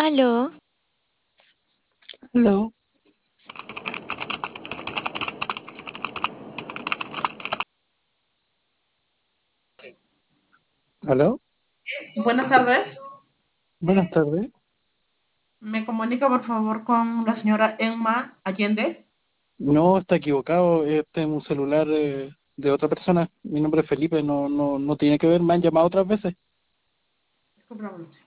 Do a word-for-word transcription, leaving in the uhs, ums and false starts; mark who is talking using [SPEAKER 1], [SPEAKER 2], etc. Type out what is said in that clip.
[SPEAKER 1] Aló,
[SPEAKER 2] Hello. ¿Aló?
[SPEAKER 3] Buenas tardes.
[SPEAKER 2] Buenas tardes.
[SPEAKER 3] Me comunica por favor con la señora Emma Allende.
[SPEAKER 2] No, está equivocado. Este es un celular eh, de otra persona. Mi nombre es Felipe. No, no, no tiene que ver. Me han llamado otras veces.
[SPEAKER 3] Disculpe un momento.